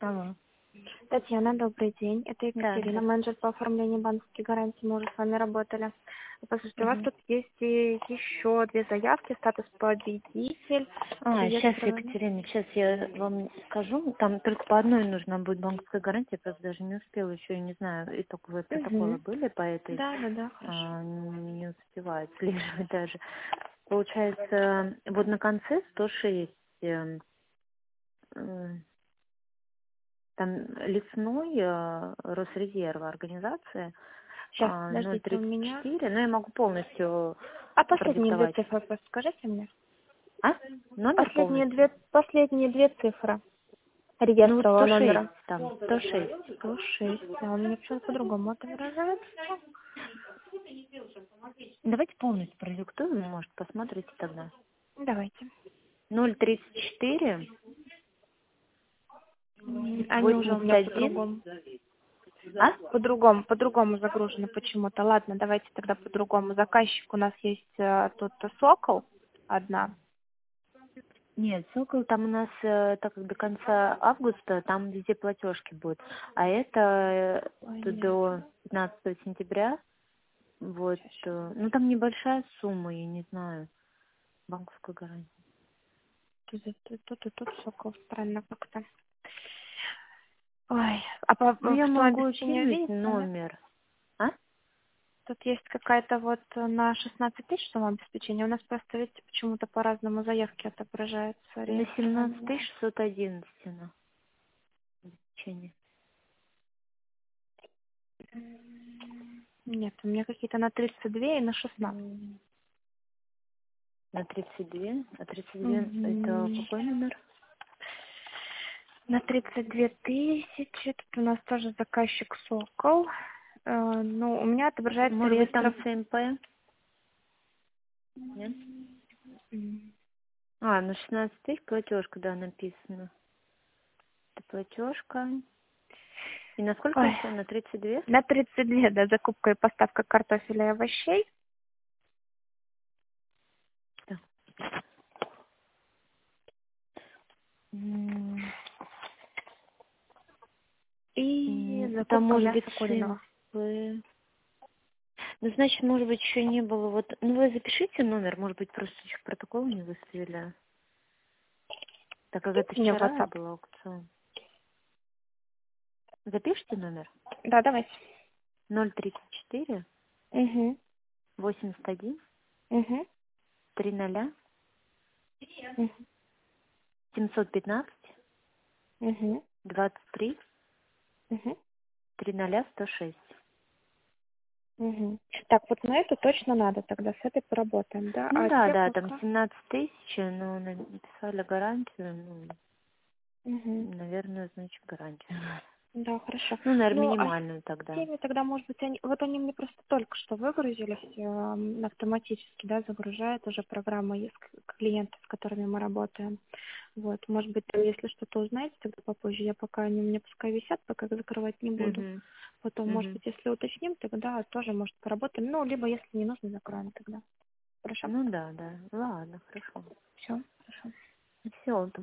Алло. Татьяна, добрый день. Это Да, Екатерина, здравствуйте. менеджер по оформлению банковских гарантий. Мы уже с вами работали. Послушайте, у вас Мгм. тут есть и еще две заявки. Статус победитель, Сейчас, реестр. Екатерина, сейчас я вам скажу. Там только по одной нужна будет банковская гарантия, просто даже не успела еще, я не знаю, итоговые протоколы Угу. были по этой, Да, хорошо. не успеваю отслеживать даже. Получается, вот на конце 106, э, там лесной Росрезерва организация Сейчас, подождите, у меня... 034, но я могу полностью А последние две продиктовать. цифры просто скажите мне. А? Номер полностью? Последние две цифры Ну вот реестрового 106 номера. там, 106. 106. А он мне почему-то по-другому отображается. Давайте полностью продиктую, может, посмотрите тогда. Давайте. 034 Они уже у меня 81. по-другому. А? По-другому загружено почему-то. Ладно, давайте тогда по-другому. Заказчик у нас есть тут Сокол, одна. Нет, Сокол там у нас, так как до конца августа, там везде платежки будут. А это тут Понятно. до 15 сентября. Вот, ну там небольшая сумма, я не знаю, банковской гарантии. Тут Сокол, странно как-то. Ой, а по Ну я в своем могу обеспечении кинуть видите, да? номер. А? Тут есть какая-то вот на 16 тысяч сумма обеспечения. У нас просто ведь почему-то по-разному заявки отображаются. На Реестровая 17 номер. 611 на обеспечение. Нет, у меня какие-то на 32 и на 16. На 32. А 32 это Мгм. какой номер? На 32 тысячи. Тут у нас тоже заказчик Сокол. Ну, у меня отображается Может быть, там реестр. СМП? Нет? М. На 16 тысяч платежка, да, написано. Это платежка. И на сколько Ой, еще? На 32? на 32, да, закупка и поставка картофеля и овощей. Да. М, И Там закупка может быть мяса куриного. СМП. Ну, значит, может быть, еще не было. Вот, ну, вы запишите номер, может быть, просто еще протокол не выставили. Так как это Скиньте мне в вчера WhatsApp. был аукцион. Запишите номер. Да, давайте. 034 Угу, 81 угу, 30 угу, 715 угу, 23 угу, 30 106. угу. Так, вот на эту точно надо тогда, с этой поработаем, да? Ну А да, те да, там пока... 17 тысяч, но написали гарантию, ну, Угу. наверное, значит гарантию. Да, хорошо. Ну, наверное, Ну, а минимальную с тогда. теми тогда, может быть, они мне просто только что выгрузились, автоматически, да, загружает уже программа из клиентов, с которыми мы работаем. Вот, может быть, там, если что-то узнаете, тогда попозже, я пока они у меня пускай висят, пока закрывать не буду. Угу. Потом, может Угу. быть, если уточним, тогда тоже, может, поработаем. Ну, либо, если не нужно, закроем тогда. Хорошо? Ну да, да. Ладно, хорошо. Все, хорошо. Все,